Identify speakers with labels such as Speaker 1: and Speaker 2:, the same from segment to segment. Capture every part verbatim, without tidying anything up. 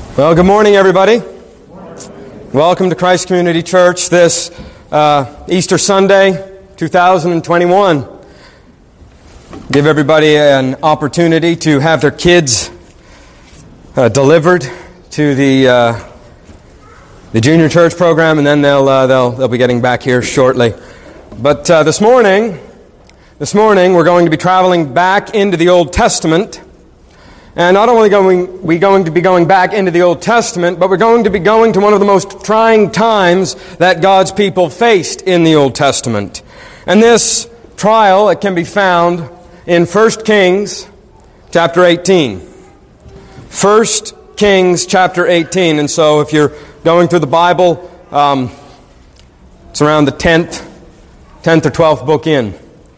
Speaker 1: Well, good morning, everybody. Welcome to Christ Community Church this uh, Easter Sunday, two thousand twenty-one. Give everybody an opportunity to have their kids uh, delivered to the uh, the junior church program, and then they'll uh, they'll they'll be getting back here shortly. But uh, this morning, this morning we're going to be traveling back into the Old Testament. And not only going we going to be going back into the Old Testament, but we're going to be going to one of the most trying times that God's people faced in the Old Testament. And this trial, it can be found in First Kings chapter eighteen. First Kings chapter eighteen. And so if you're going through the Bible, um, it's around the tenth, tenth or twelfth book in.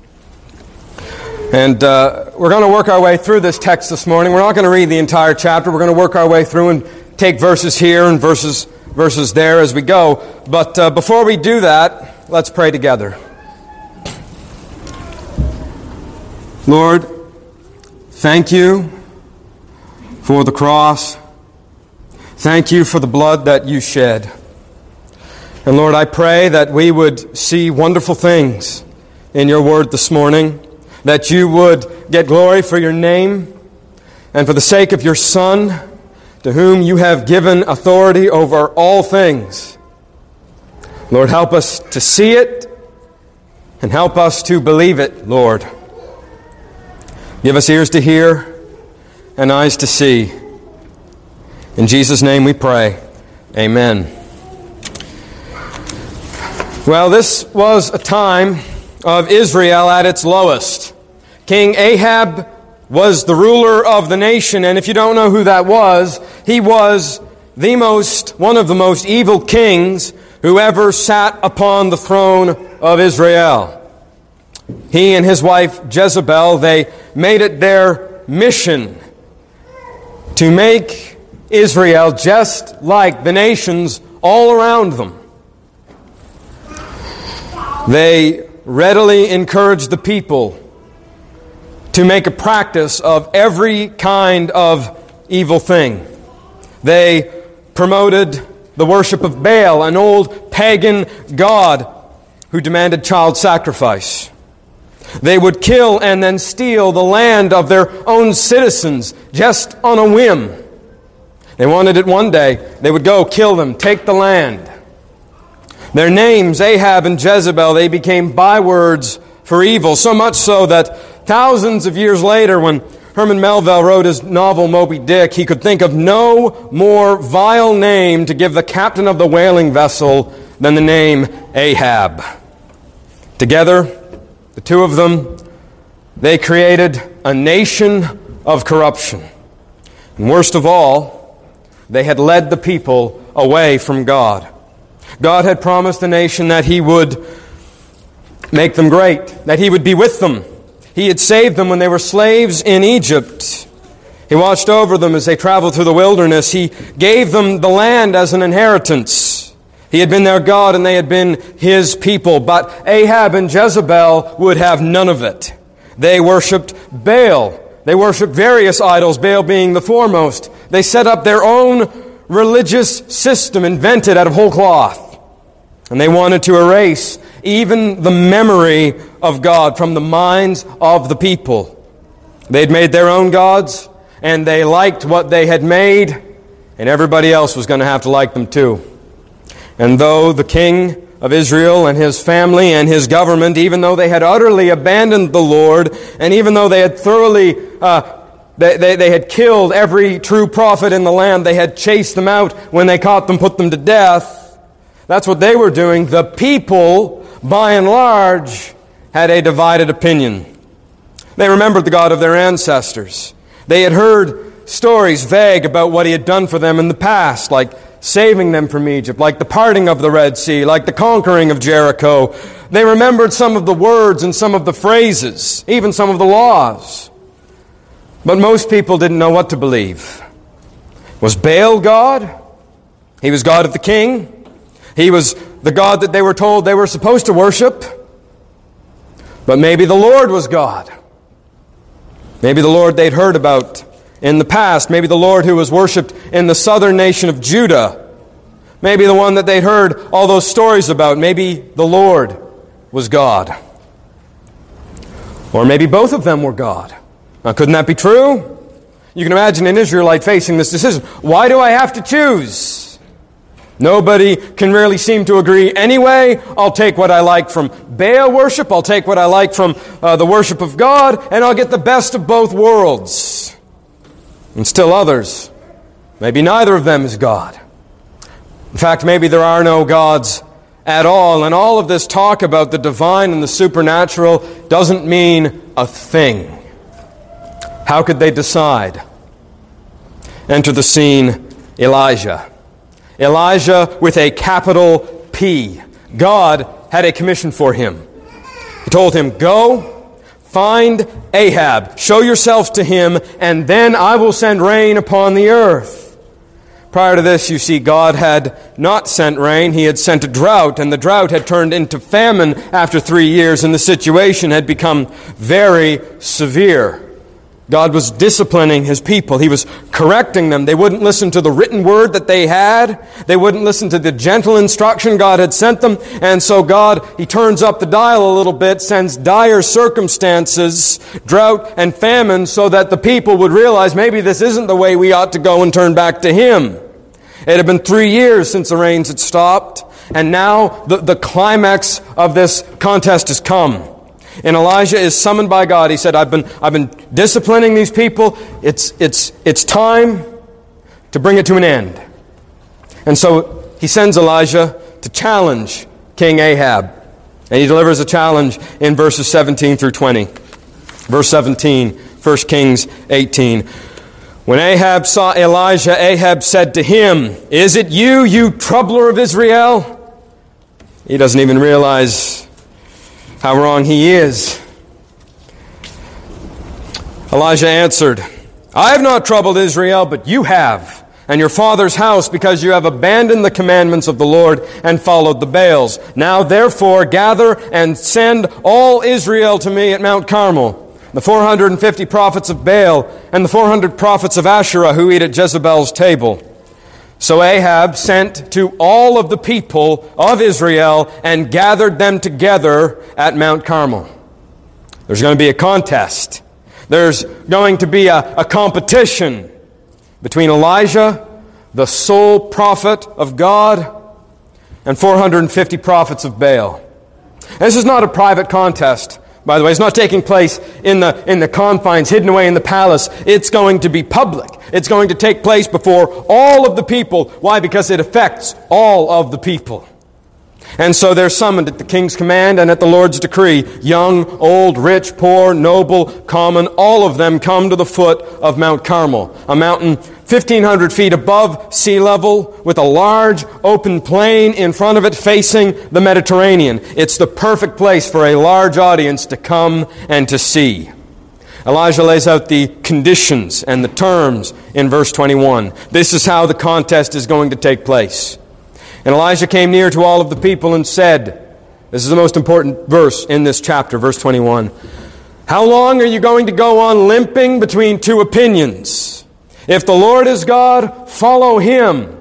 Speaker 1: And uh, we're going to work our way through this text this morning. We're not going to read the entire chapter. We're going to work our way through and take verses here and verses verses there as we go. But uh, before we do that, let's pray together. Lord, thank you for the cross. Thank you for the blood that you shed. And Lord, I pray that we would see wonderful things in your word this morning, that you would get glory for your name and for the sake of your Son, to whom you have given authority over all things. Lord, help us to see it and help us to believe it, Lord. Give us ears to hear and eyes to see. In Jesus' name we pray. Amen. Well, this was a time of Israel at its lowest. King Ahab was the ruler of the nation, and if you don't know who that was, he was the most, one of the most evil kings who ever sat upon the throne of Israel. He and his wife Jezebel, they made it their mission to make Israel just like the nations all around them. They readily encouraged the people to make a practice of every kind of evil thing. They promoted the worship of Baal, an old pagan god who demanded child sacrifice. They would kill and then steal the land of their own citizens just on a whim. They wanted it one day. They would go kill them, take the land. Their names, Ahab and Jezebel, they became bywords for evil, so much so that thousands of years later, when Herman Melville wrote his novel Moby Dick, he could think of no more vile name to give the captain of the whaling vessel than the name Ahab. Together, the two of them, they created a nation of corruption. And worst of all, they had led the people away from God. God had promised the nation that He would make them great, that He would be with them. He had saved them when they were slaves in Egypt. He watched over them as they traveled through the wilderness. He gave them the land as an inheritance. He had been their God and they had been His people. But Ahab and Jezebel would have none of it. They worshipped Baal. They worshipped various idols, Baal being the foremost. They set up their own religious system invented out of whole cloth. And they wanted to erase even the memory of God from the minds of the people. They'd made their own gods, and they liked what they had made, and everybody else was going to have to like them too. And though the king of Israel and his family and his government, even though they had utterly abandoned the Lord, and even though they had thoroughly, uh, they, they, they had killed every true prophet in the land, they had chased them out when they caught them, put them to death, that's what they were doing. The people, by and large, had a divided opinion. They remembered the God of their ancestors. They had heard stories vague about what He had done for them in the past, like saving them from Egypt, like the parting of the Red Sea, like the conquering of Jericho. They remembered some of the words and some of the phrases, even some of the laws. But most people didn't know what to believe. Was Baal God? He was God of the king. He was the God that they were told they were supposed to worship. But maybe the Lord was God. Maybe the Lord they'd heard about in the past. Maybe the Lord who was worshipped in the southern nation of Judah. Maybe the one that they'd heard all those stories about. Maybe the Lord was God. Or maybe both of them were God. Now, couldn't that be true? You can imagine an Israelite facing this decision. Why do I have to choose? Nobody can really seem to agree anyway. I'll take what I like from Baal worship. I'll take what I like from uh, the worship of God. And I'll get the best of both worlds. And still others, maybe neither of them is God. In fact, maybe there are no gods at all. And all of this talk about the divine and the supernatural doesn't mean a thing. How could they decide? Enter the scene, Elijah. Elijah with a capital P. God had a commission for him. He told him, go, find Ahab, show yourselves to him, and then I will send rain upon the earth. Prior to this, you see, God had not sent rain. He had sent a drought, and the drought had turned into famine after three years, and the situation had become very severe. God was disciplining His people. He was correcting them. They wouldn't listen to the written word that they had. They wouldn't listen to the gentle instruction God had sent them. And so God, He turns up the dial a little bit, sends dire circumstances, drought and famine, so that the people would realize maybe this isn't the way we ought to go and turn back to Him. It had been three years since the rains had stopped, and now the, the climax of this contest has come. And Elijah is summoned by God. He said, I've been, I've been disciplining these people. It's, it's, it's time to bring it to an end. And so he sends Elijah to challenge King Ahab. And he delivers a challenge in verses seventeen through twenty. Verse seventeen, First Kings eighteen. When Ahab saw Elijah, Ahab said to him, is it you, you troubler of Israel? He doesn't even realize how wrong he is. Elijah answered, I have not troubled Israel, but you have, and your father's house, because you have abandoned the commandments of the Lord and followed the Baals. Now therefore gather and send all Israel to me at Mount Carmel, the four hundred fifty prophets of Baal and the four hundred prophets of Asherah who eat at Jezebel's table. So Ahab sent to all of the people of Israel and gathered them together at Mount Carmel. There's going to be a contest. There's going to be a, a competition between Elijah, the sole prophet of God, and four hundred fifty prophets of Baal. And this is not a private contest, by the way. It's not taking place in the, in the confines, hidden away in the palace. It's going to be public. It's going to take place before all of the people. Why? Because it affects all of the people. And so they're summoned at the king's command and at the Lord's decree. Young, old, rich, poor, noble, common, all of them come to the foot of Mount Carmel, a mountain fifteen hundred feet above sea level with a large open plain in front of it facing the Mediterranean. It's the perfect place for a large audience to come and to see. Elijah lays out the conditions and the terms in verse twenty-one. This is how the contest is going to take place. And Elijah came near to all of the people and said, this is the most important verse in this chapter, verse twenty-one. How long are you going to go on limping between two opinions? If the Lord is God, follow Him.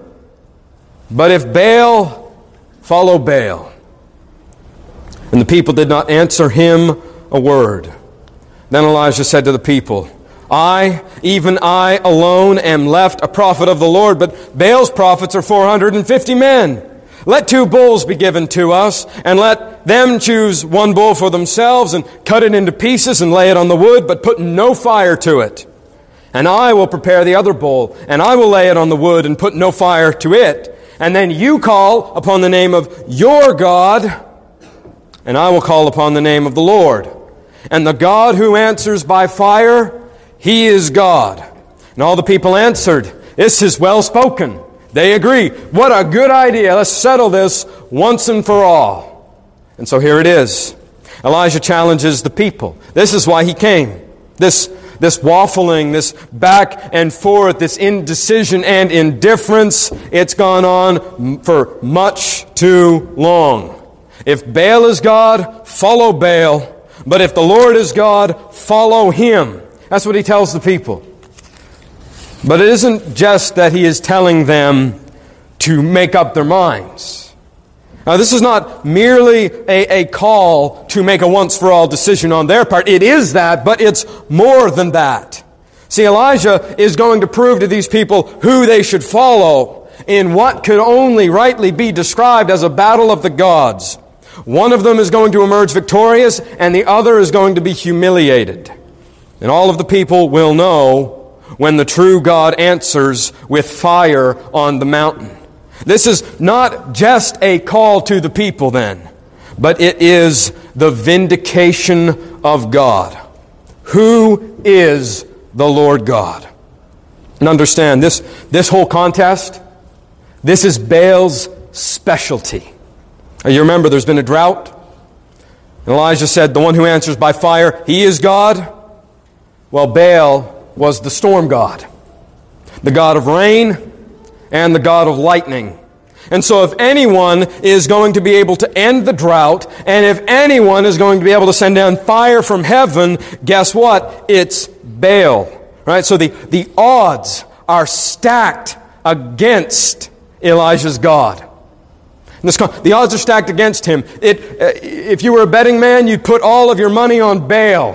Speaker 1: But if Baal, follow Baal. And the people did not answer him a word. Then Elijah said to the people, I, even I alone, am left a prophet of the Lord, but Baal's prophets are four hundred fifty men. Let two bulls be given to us, and let them choose one bull for themselves, and cut it into pieces and lay it on the wood, but put no fire to it. And I will prepare the other bull, and I will lay it on the wood and put no fire to it. And then you call upon the name of your God, and I will call upon the name of the Lord. And the God who answers by fire, He is God. And all the people answered, this is well spoken. They agree. What a good idea. Let's settle this once and for all. And so here it is. Elijah challenges the people. This is why he came. This, this waffling, this back and forth, this indecision and indifference, it's gone on for much too long. If Baal is God, follow Baal. But if the Lord is God, follow Him. That's what he tells the people. But it isn't just that he is telling them to make up their minds. Now, this is not merely a, a call to make a once-for-all decision on their part. It is that, but it's more than that. See, Elijah is going to prove to these people who they should follow in what could only rightly be described as a battle of the gods. One of them is going to emerge victorious, and the other is going to be humiliated. And all of the people will know when the true God answers with fire on the mountain. This is not just a call to the people then, but it is the vindication of God. Who is the Lord God? And understand, this, this whole contest, this is Baal's specialty. You remember there's been a drought. And Elijah said, the one who answers by fire, he is God. Well, Baal was the storm god, the god of rain and the god of lightning. And so if anyone is going to be able to end the drought, and if anyone is going to be able to send down fire from heaven, guess what? It's Baal. Right? So the, the odds are stacked against Elijah's God. This, the odds are stacked against him. It, uh, if you were a betting man, you'd put all of your money on Baal.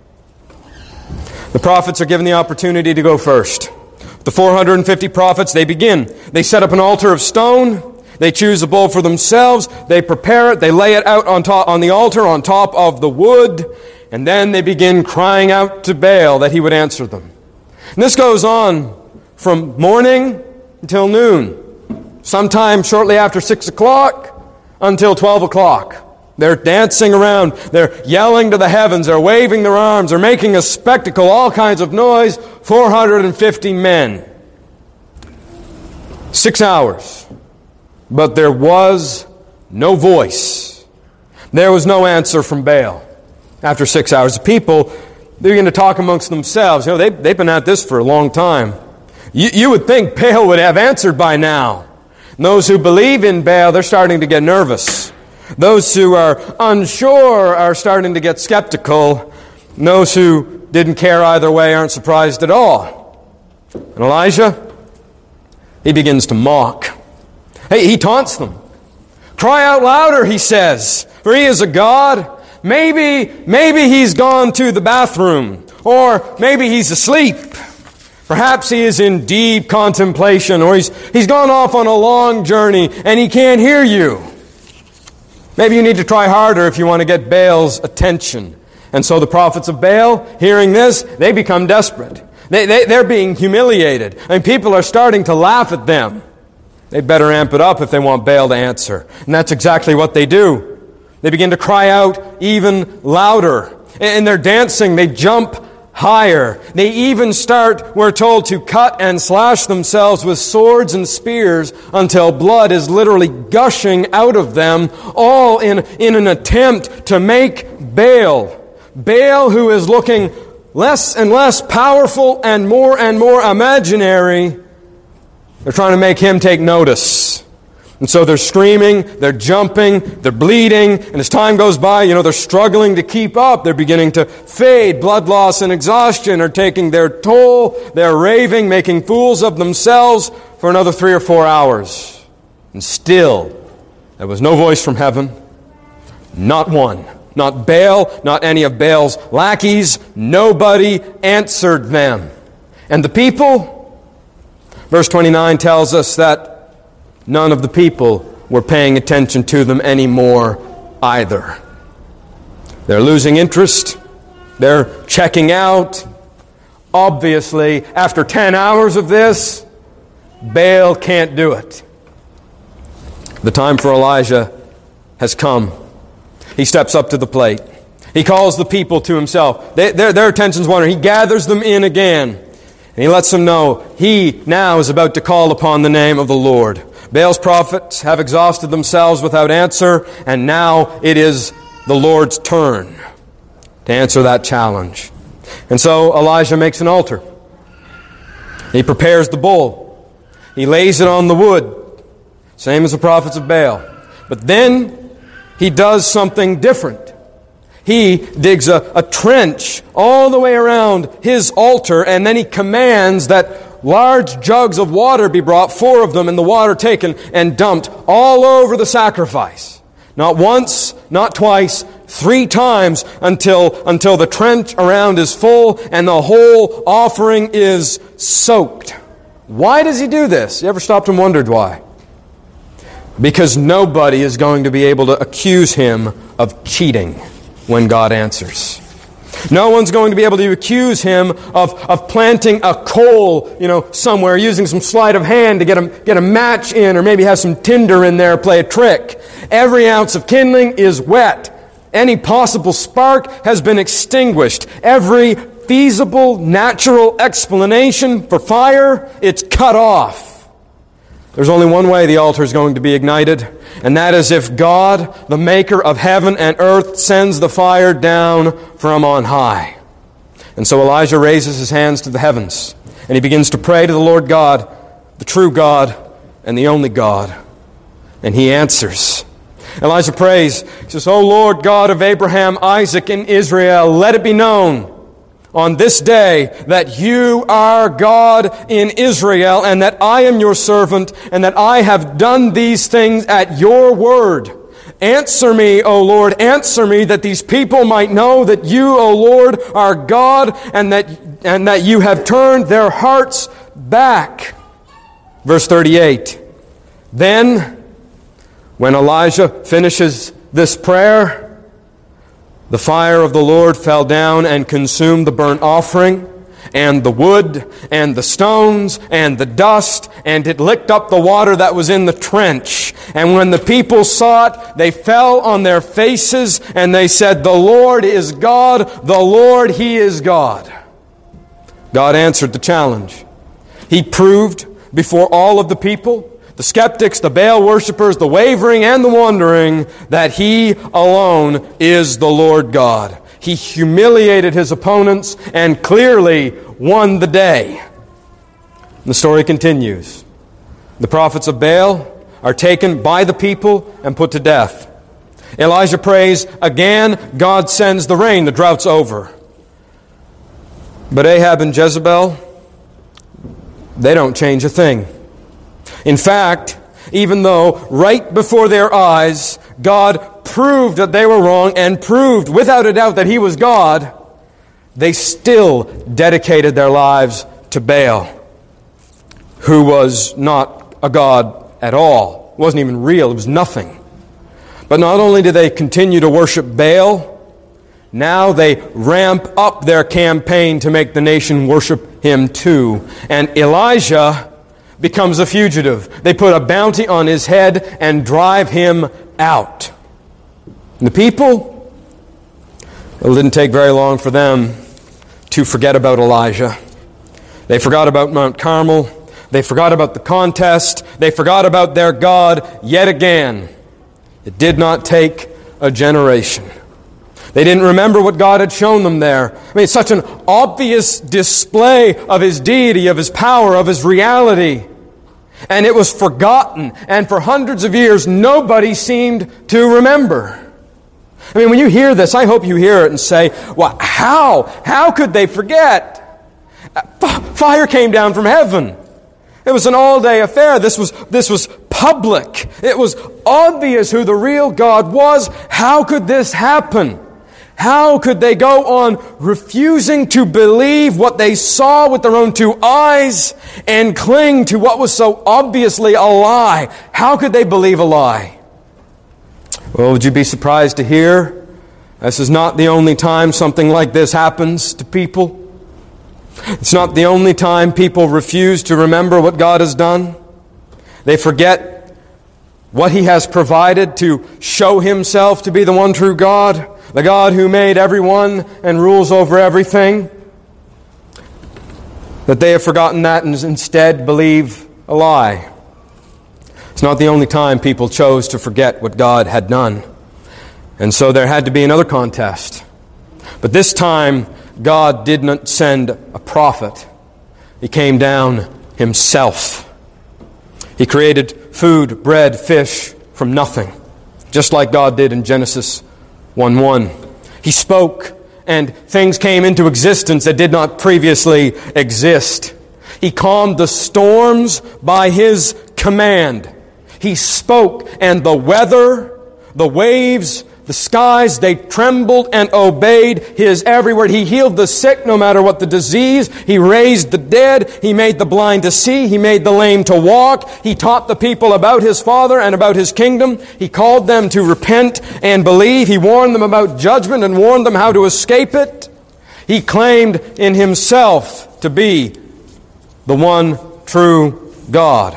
Speaker 1: The prophets are given the opportunity to go first. The four hundred fifty prophets, they begin. They set up an altar of stone. They choose a bull for themselves. They prepare it. They lay it out on top, on the altar on top of the wood. And then they begin crying out to Baal that he would answer them. And this goes on from morning until noon. Sometime shortly after six o'clock until twelve o'clock. They're dancing around. They're yelling to the heavens. They're waving their arms. They're making a spectacle, all kinds of noise. four hundred fifty men. Six hours. But there was no voice. There was no answer from Baal. After six hours, the people, they begin to talk amongst themselves. You know, they, they've been at this for a long time. You, you would think Baal would have answered by now. And those who believe in Baal, they're starting to get nervous. Those who are unsure are starting to get skeptical. And those who didn't care either way aren't surprised at all. And Elijah, he begins to mock. Hey, he taunts them. Cry out louder, he says, for he is a God. Maybe, maybe he's gone to the bathroom, or maybe he's asleep. Perhaps he is in deep contemplation, or he's, he's gone off on a long journey and he can't hear you. Maybe you need to try harder if you want to get Baal's attention. And so the prophets of Baal, hearing this, they become desperate. They, they, they're being humiliated, and people are starting to laugh at them. They better amp it up if they want Baal to answer. And that's exactly what they do. They begin to cry out even louder. In their dancing, they jump higher. They even start, we're told, to cut and slash themselves with swords and spears until blood is literally gushing out of them, all in, in an attempt to make Baal, Baal who is looking less and less powerful and more and more imaginary, they're trying to make him take notice. And so they're screaming, they're jumping, they're bleeding, and as time goes by, you know, they're struggling to keep up. They're beginning to fade. Blood loss and exhaustion are taking their toll. They're raving, making fools of themselves for another three or four hours. And still, there was no voice from heaven. Not one. Not Baal, not any of Baal's lackeys. Nobody answered them. And the people, verse twenty-nine tells us that none of the people were paying attention to them anymore either. They're losing interest. They're checking out. Obviously, after ten hours of this, Baal can't do it. The time for Elijah has come. He steps up to the plate. He calls the people to himself. They, their, their attention's wandering. He gathers them in again. And he lets them know he now is about to call upon the name of the Lord. Baal's prophets have exhausted themselves without answer, and now it is the Lord's turn to answer that challenge. And so Elijah makes an altar. He prepares the bull. He lays it on the wood, same as the prophets of Baal. But then he does something different. He digs a, a trench all the way around his altar, and then he commands that large jugs of water be brought, four of them, and the water taken and dumped all over the sacrifice. Not once, not twice, three times until, until the trench around is full and the whole offering is soaked. Why does he do this? You ever stopped and wondered why? Because nobody is going to be able to accuse him of cheating when God answers. No one's going to be able to accuse him of, of planting a coal, you know, somewhere, using some sleight of hand to get a, get a match in, or maybe have some tinder in there, play a trick. Every ounce of kindling is wet. Any possible spark has been extinguished. Every feasible, natural explanation for fire, it's cut off. There's only one way the altar is going to be ignited, and that is if God, the maker of heaven and earth, sends the fire down from on high. And so Elijah raises his hands to the heavens, and he begins to pray to the Lord God, the true God and the only God. And he answers. Elijah prays, he says, O Lord God of Abraham, Isaac, and Israel, let it be known on this day that you are God in Israel, and that I am your servant, and that I have done these things at your word. Answer me, O Lord, answer me, that these people might know that you, O Lord, are God, and that, and that you have turned their hearts back. Verse thirty-eight. Then, when Elijah finishes this prayer, the fire of the Lord fell down and consumed the burnt offering, and the wood, and the stones, and the dust, and it licked up the water that was in the trench. And when the people saw it, they fell on their faces, and they said, The Lord is God, the Lord, He is God. God answered the challenge. He proved before all of the people, the skeptics, the Baal worshippers, the wavering, and the wandering, that He alone is the Lord God. He humiliated His opponents and clearly won the day. The story continues. The prophets of Baal are taken by the people and put to death. Elijah prays again. God sends the rain. The drought's over. But Ahab and Jezebel, they don't change a thing. In fact, even though right before their eyes, God proved that they were wrong and proved without a doubt that He was God, they still dedicated their lives to Baal, who was not a god at all. It wasn't even real. It was nothing. But not only did they continue to worship Baal, now they ramp up their campaign to make the nation worship him too. And Elijah becomes a fugitive. They put a bounty on his head and drive him out. And the people, well, it didn't take very long for them to forget about Elijah. They forgot about Mount Carmel. They forgot about the contest. They forgot about their God yet again. It did not take a generation. They didn't remember what God had shown them there. I mean, it's such an obvious display of His deity, of His power, of His reality. And it was forgotten. And for hundreds of years, nobody seemed to remember. I mean, when you hear this, I hope you hear it and say, well, how? How could they forget? Fire came down from heaven. It was an all-day affair. This was, this was public. It was obvious who the real God was. How could this happen? How could they go on refusing to believe what they saw with their own two eyes and cling to what was so obviously a lie? How could they believe a lie? Well, would you be surprised to hear this is not the only time something like this happens to people? It's not the only time people refuse to remember what God has done. They forget what He has provided to show Himself to be the one true God, the God who made everyone and rules over everything. That they have forgotten that and instead believe a lie. It's not the only time people chose to forget what God had done. And so there had to be another contest. But this time, God did not send a prophet. He came down Himself. He created food, bread, fish from nothing, just like God did in Genesis one one. He spoke, and things came into existence that did not previously exist. He calmed the storms by His command. He spoke, and the weather, the waves, the skies, they trembled and obeyed His every word. He healed the sick no matter what the disease. He raised the dead. He made the blind to see. He made the lame to walk. He taught the people about His Father and about His kingdom. He called them to repent and believe. He warned them about judgment and warned them how to escape it. He claimed in Himself to be the one true God.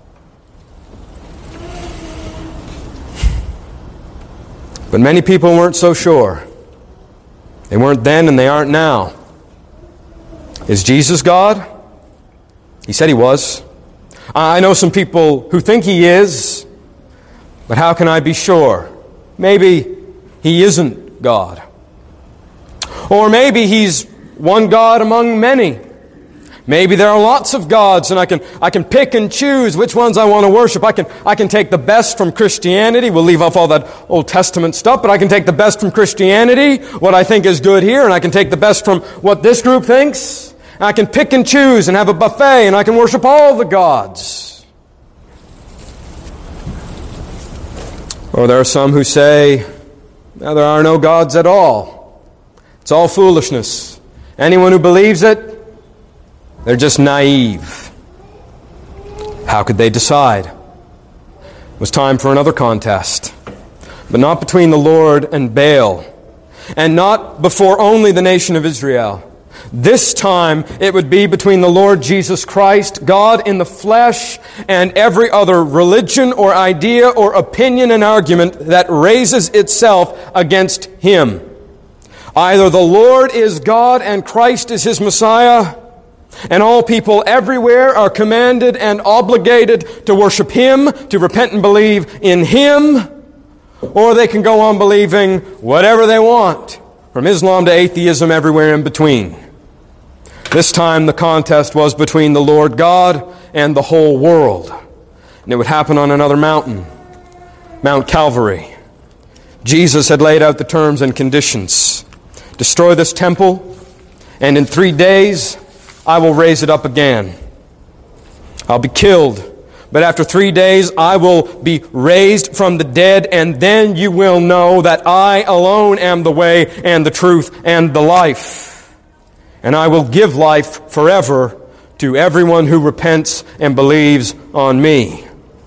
Speaker 1: But many people weren't so sure. They weren't then and they aren't now. Is Jesus God? He said He was. I know some people who think He is, but how can I be sure? Maybe He isn't God. Or maybe He's one God among many. Maybe there are lots of gods, and I can I can pick and choose which ones I want to worship. I can I can take the best from Christianity. We'll leave off all that Old Testament stuff, but I can take the best from Christianity, what I think is good here, and I can take the best from what this group thinks. And I can pick and choose and have a buffet, and I can worship all the gods. Or there are some who say, no, there are no gods at all. It's all foolishness. Anyone who believes it, they're just naive. How could they decide? It was time for another contest, but not between the Lord and Baal, and not before only the nation of Israel. This time it would be between the Lord Jesus Christ, God in the flesh, and every other religion or idea or opinion and argument that raises itself against Him. Either the Lord is God and Christ is His Messiah, and all people everywhere are commanded and obligated to worship Him, to repent and believe in Him, or they can go on believing whatever they want, from Islam to atheism, everywhere in between. This time the contest was between the Lord God and the whole world. And it would happen on another mountain, Mount Calvary. Jesus had laid out the terms and conditions. Destroy this temple, and in three days I will raise it up again. I'll be killed, but after three days I will be raised from the dead, and then you will know that I alone am the way and the truth and the life. And I will give life forever to everyone who repents and believes on me.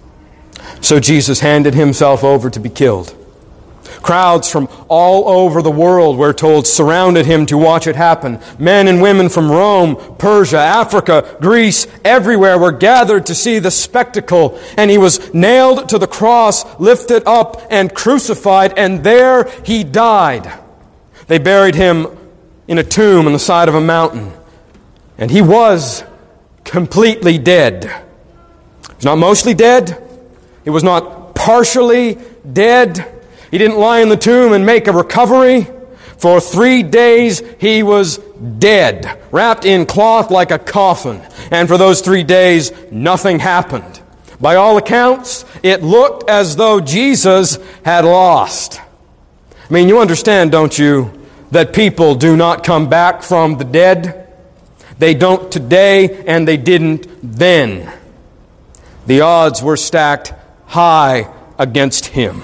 Speaker 1: So Jesus handed Himself over to be killed. Crowds from all over the world, we're told, surrounded Him to watch it happen. Men and women from Rome, Persia, Africa, Greece, everywhere were gathered to see the spectacle. And He was nailed to the cross, lifted up, and crucified, and there He died. They buried Him in a tomb on the side of a mountain. And He was completely dead. He was not mostly dead. He was not partially dead. He didn't lie in the tomb and make a recovery. For three days He was dead, wrapped in cloth like a coffin. And for those three days, nothing happened. By all accounts, it looked as though Jesus had lost. I mean, you understand, don't you, that people do not come back from the dead? They don't today, and they didn't then. The odds were stacked high against Him.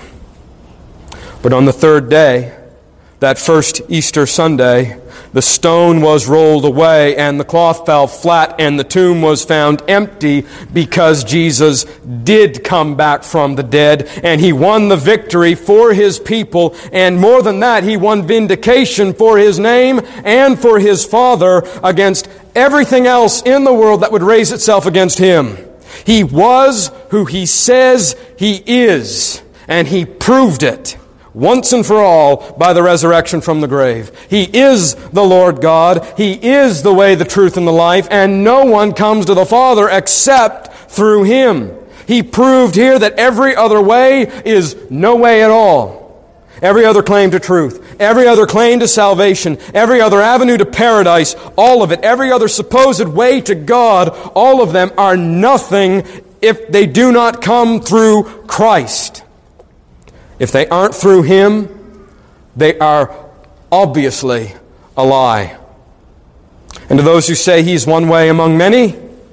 Speaker 1: But on the third day, that first Easter Sunday, the stone was rolled away and the cloth fell flat and the tomb was found empty, because Jesus did come back from the dead and He won the victory for His people, and more than that, He won vindication for His name and for His Father against everything else in the world that would raise itself against Him. He was who He says He is, and He proved it once and for all by the resurrection from the grave. He is the Lord God. He is the way, the truth, and the life, and no one comes to the Father except through Him. He proved here that every other way is no way at all. Every other claim to truth, every other claim to salvation, every other avenue to paradise, all of it, every other supposed way to God, all of them are nothing if they do not come through Christ. If they aren't through Him, they are obviously a lie. And to those who say He's one way among many,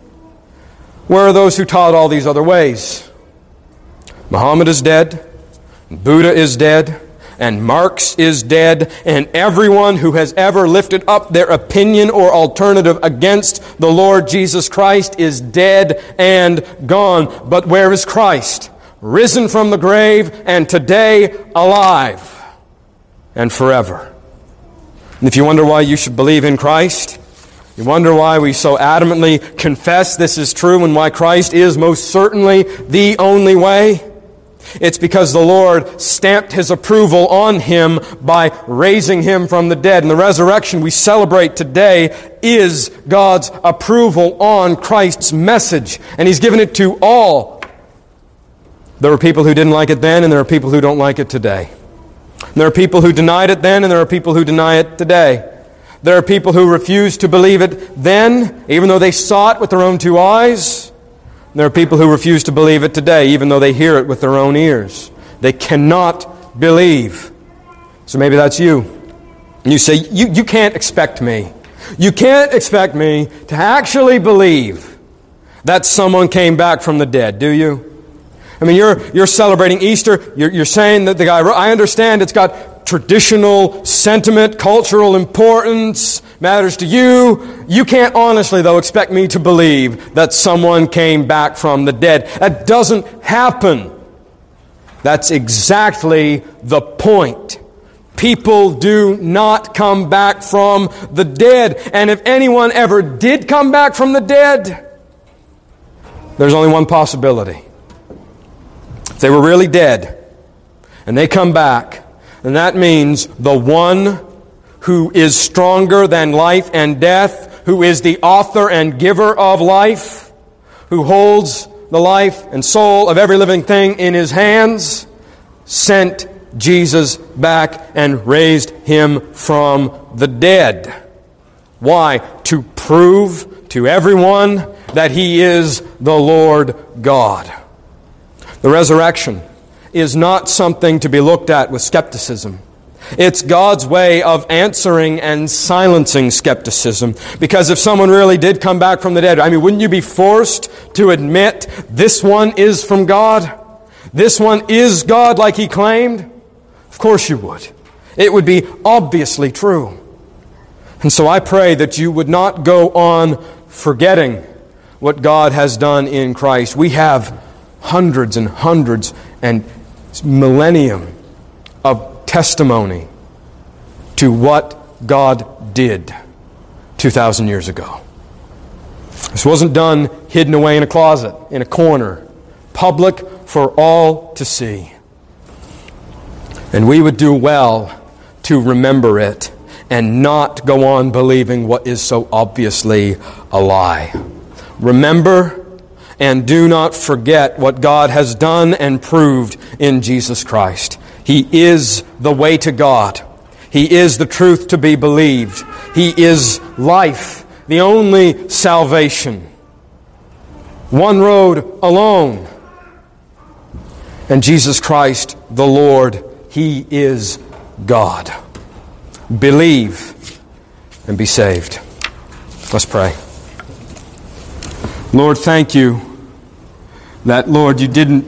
Speaker 1: Where are those who taught all these other ways? Muhammad is dead, Buddha is dead, and Marx is dead, and everyone who has ever lifted up their opinion or alternative against the Lord Jesus Christ is dead and gone. But where is Christ? Risen from the grave, and today alive, and forever. And if you wonder why you should believe in Christ, you wonder why we so adamantly confess this is true and why Christ is most certainly the only way, it's because the Lord stamped His approval on Him by raising Him from the dead. And the resurrection we celebrate today is God's approval on Christ's message. And He's given it to all. There were people who didn't like it then, and there are people who don't like it today. And there are people who denied it then, and there are people who deny it today. There are people who refused to believe it then, even though they saw it with their own two eyes. There are people who refuse to believe it today, even though they hear it with their own ears. They cannot believe. So maybe that's you. And you say, you, you can't expect me. You can't expect me to actually believe that someone came back from the dead, do you? I mean, you're you're celebrating Easter. You're, you're saying that the guy, I understand it's got traditional sentiment, cultural importance, matters to you. You can't honestly, though, expect me to believe that someone came back from the dead. That doesn't happen. That's exactly the point. People do not come back from the dead. And if anyone ever did come back from the dead, there's only one possibility. If they were really dead and they come back, then that means the one who is stronger than life and death, who is the author and giver of life, who holds the life and soul of every living thing in His hands, sent Jesus back and raised Him from the dead. Why? To prove to everyone that He is the Lord God. The resurrection is not something to be looked at with skepticism. It's God's way of answering and silencing skepticism. Because if someone really did come back from the dead, I mean, wouldn't you be forced to admit this one is from God? This one is God like He claimed? Of course you would. It would be obviously true. And so I pray that you would not go on forgetting what God has done in Christ. We have hundreds and hundreds and millennium of testimony to what God did two thousand years ago. This wasn't done hidden away in a closet, in a corner, public for all to see. And we would do well to remember it and not go on believing what is so obviously a lie. Remember and do not forget what God has done and proved in Jesus Christ. He is the way to God. He is the truth to be believed. He is life, the only salvation. One road alone. And Jesus Christ, the Lord, He is God. Believe and be saved. Let's pray. Lord, thank You that, Lord, You didn't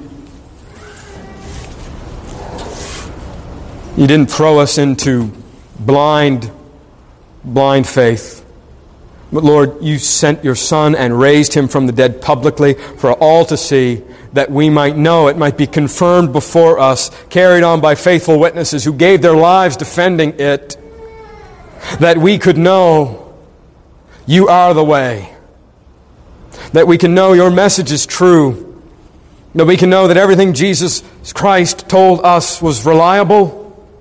Speaker 1: You didn't throw us into blind, blind faith. But Lord, You sent Your Son and raised Him from the dead publicly for all to see, that we might know, it might be confirmed before us, carried on by faithful witnesses who gave their lives defending it, that we could know You are the way, that we can know Your message is true, that we can know that everything Jesus Christ told us was reliable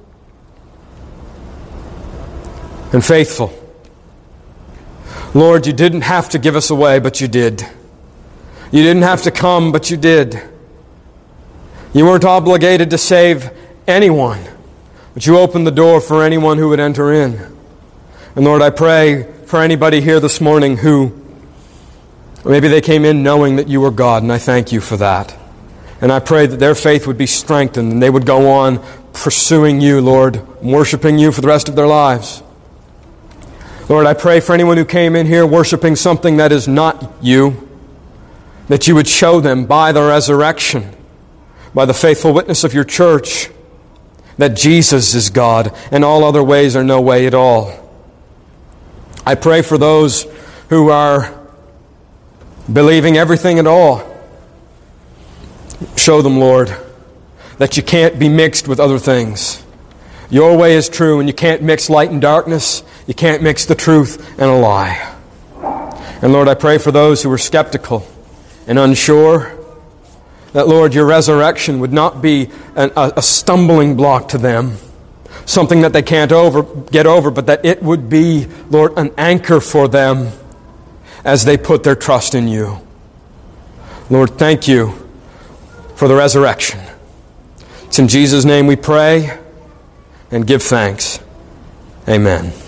Speaker 1: and faithful. Lord, You didn't have to give us away, but You did. You didn't have to come, but You did. You weren't obligated to save anyone, but You opened the door for anyone who would enter in. And Lord, I pray for anybody here this morning who maybe they came in knowing that You were God, and I thank You for that. And I pray that their faith would be strengthened and they would go on pursuing You, Lord, worshiping You for the rest of their lives. Lord, I pray for anyone who came in here worshiping something that is not You, that you would show them by the resurrection, by the faithful witness of your church, that Jesus is God and all other ways are no way at all. I pray for those who are believing everything at all. Show them, Lord, that you can't be mixed with other things. Your way is true, and you can't mix light and darkness. You can't mix the truth and a lie. And Lord, I pray for those who are skeptical and unsure, that, Lord, your resurrection would not be an, a, a stumbling block to them, something that they can't over, get over, but that it would be, Lord, an anchor for them as they put their trust in you. Lord, thank you for the resurrection. It's in Jesus' name we pray and give thanks. Amen.